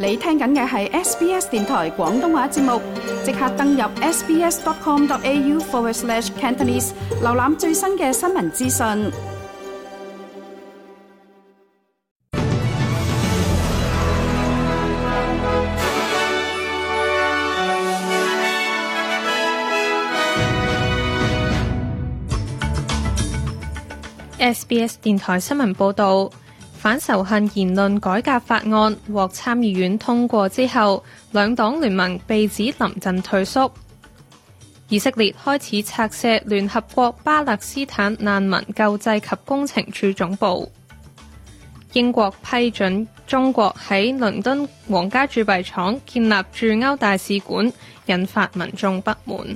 你聽緊嘅係 SBS 電台廣東話節目，即刻登入 sbs.com.au/Cantonese 瀏覽最新嘅新聞資訊。 SBS 電台新聞報導，反仇恨言論改革法案獲參議院通過之後，兩黨聯盟被指臨陣退縮。以色列開始拆卸聯合國巴勒斯坦難民救濟及工程處總部。英國批准中國喺倫敦皇家鑄幣廠建立駐歐大使館，引發民眾不滿。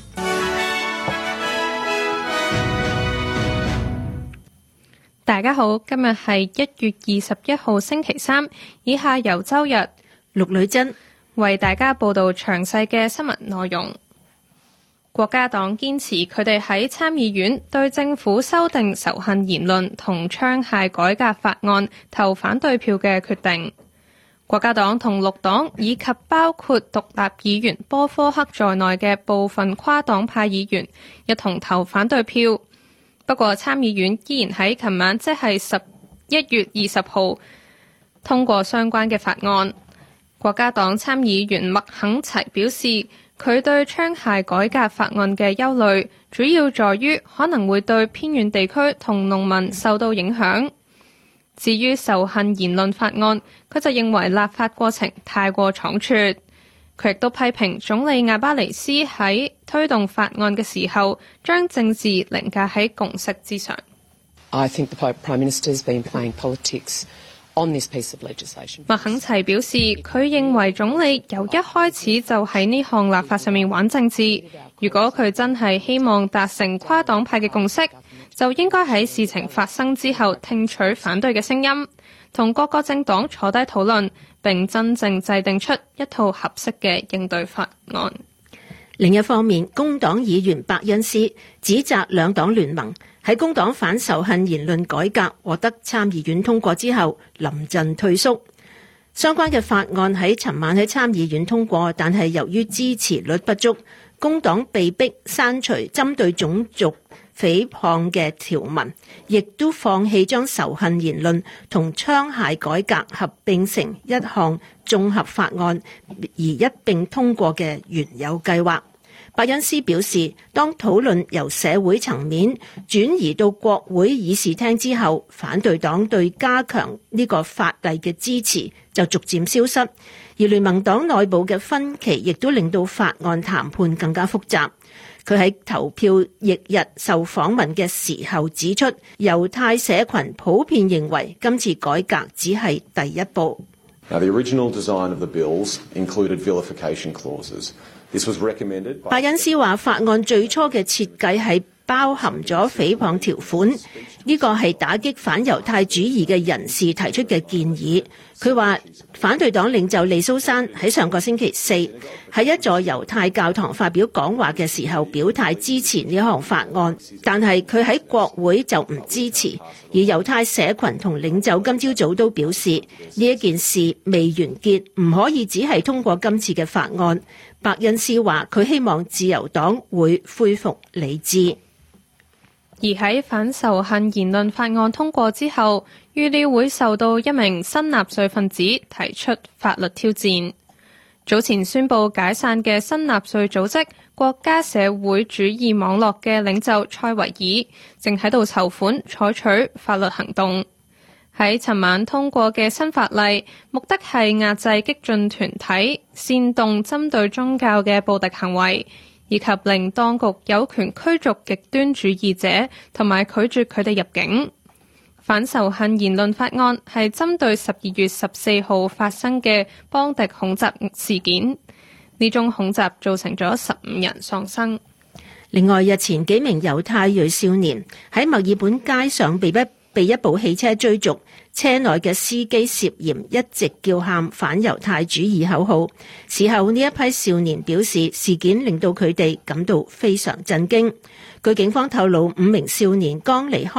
大家好，今日係1月21號星期三，以下由周日陸女珍為大家報道詳細嘅新聞內容。國家黨堅持佢哋喺參議院對政府修訂仇恨言論同槍械改革法案投反對票嘅決定。國家黨同綠黨以及包括獨立議員波科克在內嘅部分跨黨派議員一同投反對票。不過參議院依然喺琴晚，即係11月20號通過相關嘅法案。國家黨參議員麥肯齊表示，佢對槍械改革法案嘅憂慮主要在於可能會對偏遠地區同農民受到影響。至於仇恨言論法案，佢就認為立法過程太過倉促。佢亦都批評總理阿巴尼斯喺推動法案嘅時候，將政治凌駕喺共識之上。 I think the Prime Minister has been playing politics on this piece of legislation. 麥肯齊表示，佢認為總理由一開始就喺呢項立法上面玩政治。如果佢真係希望達成跨黨派嘅共識，就應該喺事情發生之後聽取反對嘅聲音，同各個政黨坐低討論，並真正制定出一套合適嘅應對法案。 另一方面，工黨議員伯恩斯指責兩黨聯盟喺工黨反仇恨言論改革獲得參議院通過之後臨陣退縮。相關嘅法案喺尋晚喺參議院通過，但係由於支持率不足，工黨被迫刪除針對種族誹謗嘅條文，亦都放棄將仇恨言論同槍械改革合併成一項綜合法案而一併通過嘅原有計劃。伯恩斯表示，當討論由社會層面轉移到國會議事廳之後，反對黨對加強呢個法例嘅支持就逐漸消失，而聯盟黨內部嘅分歧亦都令到法案談判更加複雜。佢喺投票翌日受訪問嘅時候指出，猶太社群普遍認為今次改革只係第一步。 Now, the original design of the bills included vilification clauses. This was recommended by... 伯恩斯話，法案最初嘅設計係包含咗誹謗條款，呢個係打擊反猶太主義嘅人士提出嘅建議。佢話反對黨領袖利蘇珊喺上個星期四喺一座猶太教堂發表講話嘅時候表態支持呢項法案，但係佢喺國會就唔支持。而猶太社群同領袖今朝早都表示呢一件事未完結，唔可以只係通過今次嘅法案。伯恩斯話佢希望自由黨會恢復理智。 而喺反仇恨言論法案通過之後，預料會受到一名新納粹分子提出法律挑戰。早前宣布解散嘅新納粹組織國家社會主義網絡嘅領袖塞維爾正喺度籌款採取法律行動。喺尋晚通過嘅新法例，目的係壓制激進團體煽動針對宗教嘅暴力行為，以及令當局有權驅逐極端主義者同埋拒絕佢哋入境。反仇恨言論法案係針對12月14號發生嘅邦迪恐襲事件，呢宗恐襲造成咗15人喪生。 另外，日前幾名猶太裔少年喺墨爾本街上被一部汽車追逐，車內嘅司機涉嫌一直叫喊反猶太主義口號。事後呢一批少年表示，事件令到佢哋感到非常震驚。據警方透露，5名少年剛離開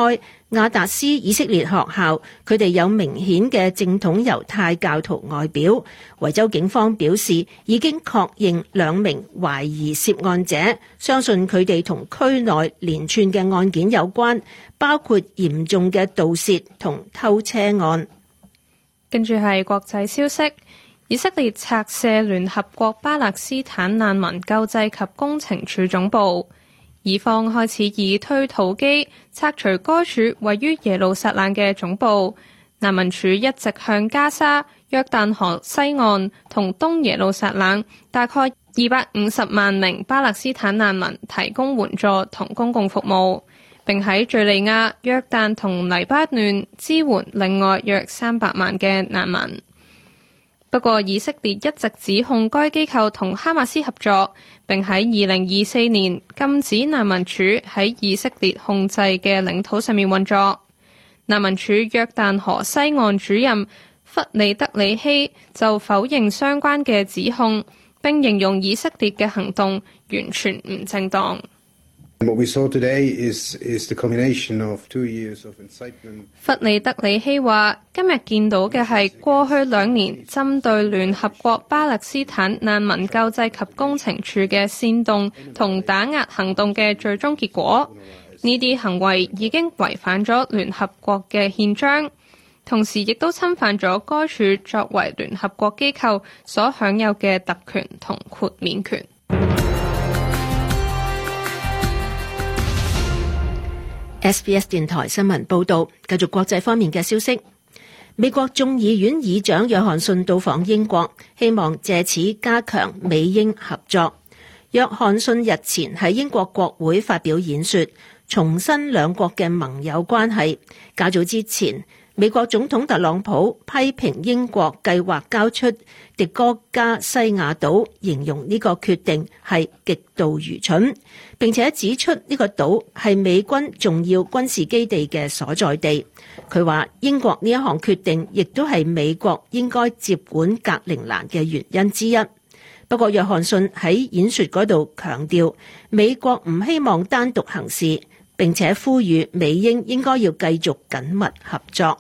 亞達斯以色列學校，佢哋有明顯嘅正統猶太教徒外表。維州警方表示，已經確認2名懷疑涉案者，相信佢哋同區內連串嘅案件有關，包括嚴重嘅盜竊同偷車案。 跟住係國際消息，以色列拆卸聯合國巴勒斯坦難民救濟及工程處總部。以方開始以推土機拆除該處位於耶路撒冷嘅總部。難民署一直向加沙、約旦河西岸同東耶路撒冷大概250萬名巴勒斯坦難民提供援助同公共服務，並喺敘利亞、約旦同黎巴嫩支援另外約300萬嘅難民。不過，以色列一直指控該機構同哈馬斯合作，並喺2024年禁止難民署喺以色列控制嘅領土上面運作。難民署約旦河西岸主任弗里德里希就否認相關嘅指控，並形容以色列嘅行動完全唔正當。 What we saw today is the combination of 2 years of incitement. 弗里德里希話：今日見到嘅係過去2年針對聯合國巴勒斯坦難民救濟及工程處嘅煽動同打壓行動嘅最終結果。呢啲行為已經違反咗聯合國嘅憲章，同時亦都侵犯咗該處作為聯合國機構所享有嘅特權同豁免權。 SBS 電台新聞報導，繼續國際方面嘅消息。美國眾議院議長約翰遜到訪英國，希望借此加強美英合作。約翰遜日前喺英國國會發表演說，重申兩國嘅盟友關係。較早之前，美國總統特朗普批評英國計劃交出迪戈加西亞島，形容呢個決定係極度愚蠢，並且指出呢個島係美軍重要軍事基地嘅所在地。佢話英國呢一項決定亦都係美國應該接管格陵蘭嘅原因之一。不過約翰遜喺演說嗰度強調，美國唔希望單獨行事，並且呼籲美英應該要繼續緊密合作。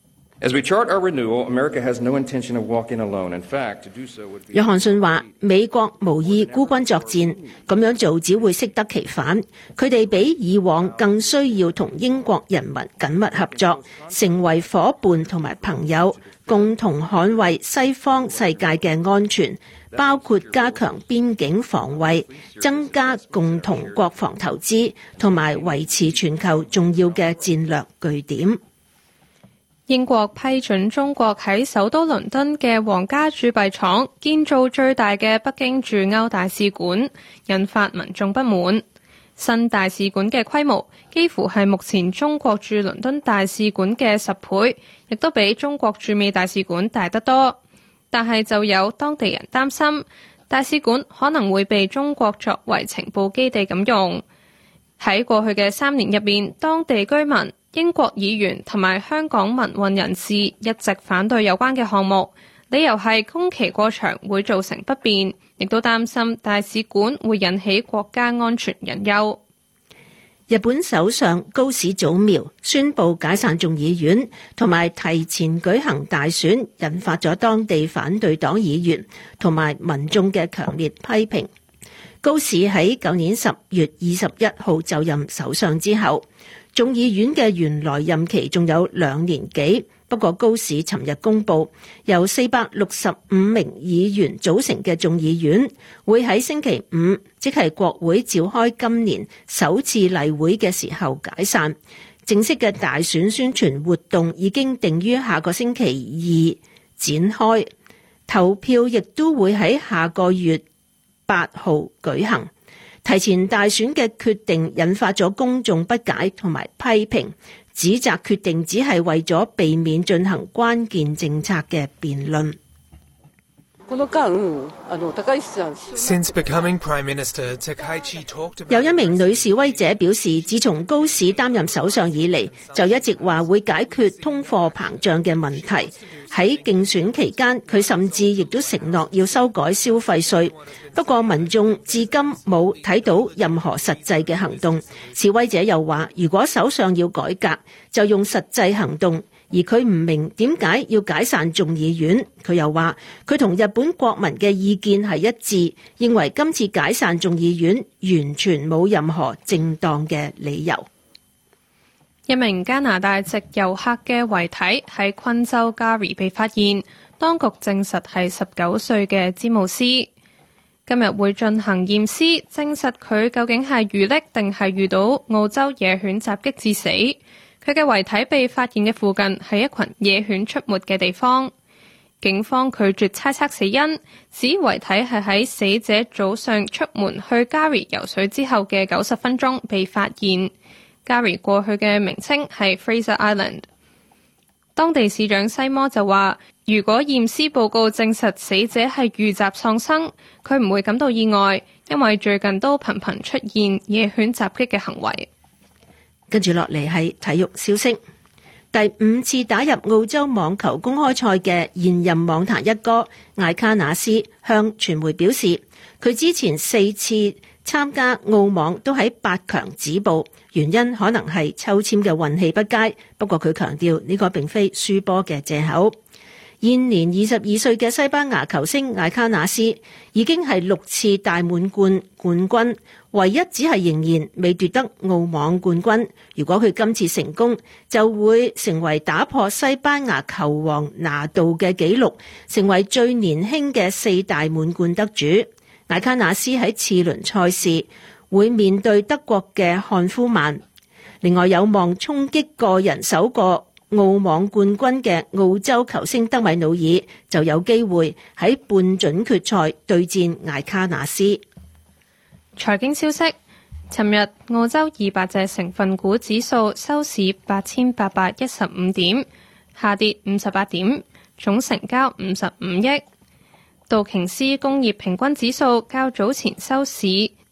As we chart our renewal, America has no intention of walking alone. In fact, to do so would be... 約翰遜話：美國無意孤軍作戰，咁樣做只會適得其反。佢哋比以往更需要同英國人民緊密合作，成為夥伴同埋朋友，共同捍衛西方世界嘅安全，包括加強邊境防衛、增加共同國防投資，同埋維持全球重要嘅戰略據點。 英國批准中國喺首都倫敦嘅皇家鑄幣廠建造最大嘅北京駐歐大使館，引發民眾不滿。新大使館嘅規模幾乎係目前中國駐倫敦大使館嘅10倍，亦都比中國駐美大使館大得多。但係就有當地人擔心，大使館可能會被中國作為情報基地咁用。喺過去嘅3年入面，當地居民、英國議員同埋香港民運人士一直反對有關嘅項目，理由係工期過長會造成不便，亦都擔心大使館會引起國家安全隱憂。 日本首相高市早苗宣布解散眾議院，同埋提前舉行大選，引發咗當地反對黨議員同埋民眾嘅強烈批評。高市喺舊年10月21號就任首相之後，眾議院嘅原來任期仲有2年幾。不過高市尋日公布，由465名議員組成嘅眾議院會喺星期5，即係國會召開今年首次例會嘅時候解散。正式嘅大選宣傳活動已經定於下個星期2展開，投票亦都會喺下個月8號舉行。提前大選嘅決定引發咗公眾不解同埋批評，指責決定只係為咗避免進行關鍵政策嘅辯論。 Since becoming Prime Minister, Takaichi talked about... 有一名女示威者表示，自從高市擔任首相以嚟，就一直話會解決通貨膨脹嘅問題。 喺競選期間，佢甚至亦都承諾要修改消費稅。不過民眾至今冇睇到任何實際嘅行動。示威者又話，如果首相要改革，就用實際行動。而佢唔明點解要解散眾議院。佢又話，佢同日本國民嘅意見係一致，認為今次解散眾議院完全冇任何正當嘅理由。 一名加拿大籍遊客嘅遺體喺昆州 Gary 被發現，當局證實係19歲嘅詹姆斯。今日會進行驗屍，證實佢究竟係遇溺定係遇到澳洲野犬襲擊致死。佢嘅遺體被發現嘅附近係一群野犬出沒嘅地方。警方拒絕猜測死因，指遺體係喺死者早上出門去 Gary 游水之後嘅90分鐘被發現。Gary 過去嘅名稱係 Fraser Island。當地市長西摩就話，如果驗屍報告證實死者係遇襲喪生，佢唔會感到意外，因為最近都頻頻出現野犬襲擊嘅行為。 跟住落嚟係體育消息，第5次打入澳洲網球公開賽嘅現任網壇一哥艾卡納斯向傳媒表示，佢之前4次參加澳網都喺8強止步，原因可能係抽籤嘅運氣不佳。不過佢強調呢個並非輸波嘅藉口。現年22歲嘅西班牙球星艾卡納斯已經係6次大滿貫冠軍，唯一只係仍然未奪得澳網冠軍。如果佢今次成功，就會成為打破西班牙球王拿度嘅紀錄，成為最年輕嘅4大滿貫得主。艾卡納斯喺次輪賽事會面對德國嘅漢夫曼。另外有望衝擊個人首個澳網冠軍嘅澳洲球星德米努爾就有機會喺半準決賽對戰艾卡納斯。 財經消息，尋日澳洲200隻成分股指數收市8815點，下跌58點，總成交55億。道瓊斯工業平均指數較早前收市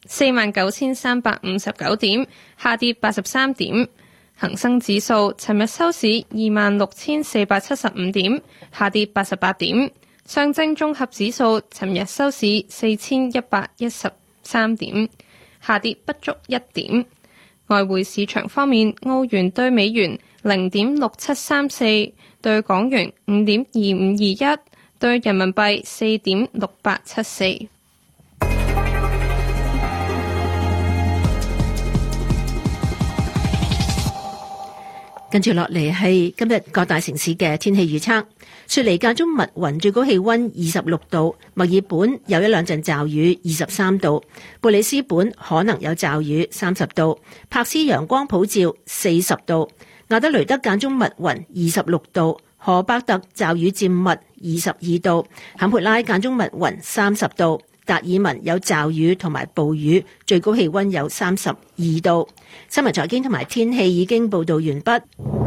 49359點，下跌83點。恒生指數尋日收市26475點，下跌88點。上證綜合指數尋日收市4113點，下跌不足1點。外匯市場方面，澳元對美元0.6734，對港元5.2521，對人民幣4.6874。 跟住落嚟係今日各大城市嘅天氣預測。雪梨間中密雲，最高氣溫26度；墨爾本有一兩陣驟雨，23度；貝里斯本可能有驟雨，30度；柏斯陽光普照，40度；亞德雷德間中密雲，26度；荷伯特驟雨漸密，22度；坎培拉間中密雲，30度；達爾文有驟雨同埋暴雨，最高氣溫有32度。新聞財經同埋天氣已經報道完畢。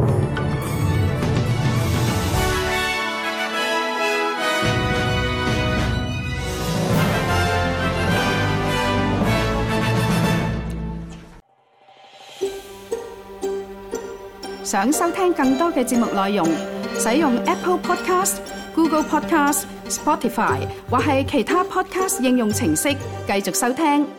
想收聽更多嘅節目內容，使用 Apple Podcast、Google Podcast、Spotify 或係其他 Podcast 應用程式繼續收聽。